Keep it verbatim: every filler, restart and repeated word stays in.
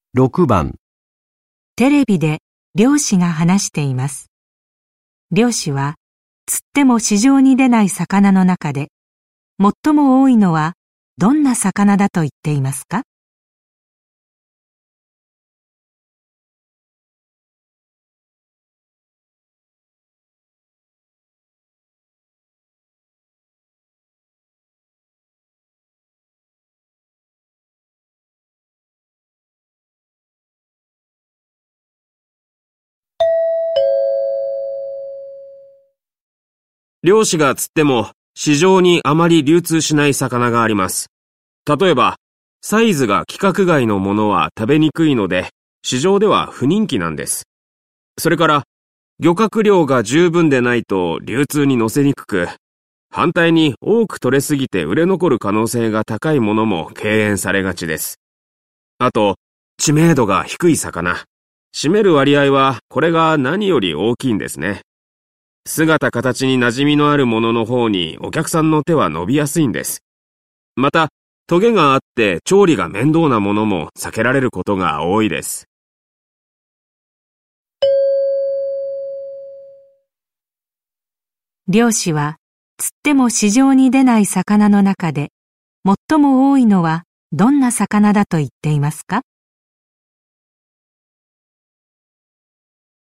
ろくばん、 テレビで漁師が話しています。漁師は釣っても市場に出ない魚の中で最も多いのはどんな魚だと言っていますか？ 漁師が釣っても市場にあまり流通しない魚があります。例えば、サイズが規格外のものは食べにくいので、市場では不人気なんです。それから、漁獲量が十分でないと流通に乗せにくく、反対に多く取れすぎて売れ残る可能性が高いものも敬遠されがちです。あと、知名度が低い魚。占める割合はこれが何より大きいんですね。姿形に馴染みのあるものの方にお客さんの手は伸びやすいんです。また、トゲがあって調理が面倒なものも避けられることが多いです。 漁師は釣っても市場に出ない魚の中で最も多いのはどんな魚だと言っていますか？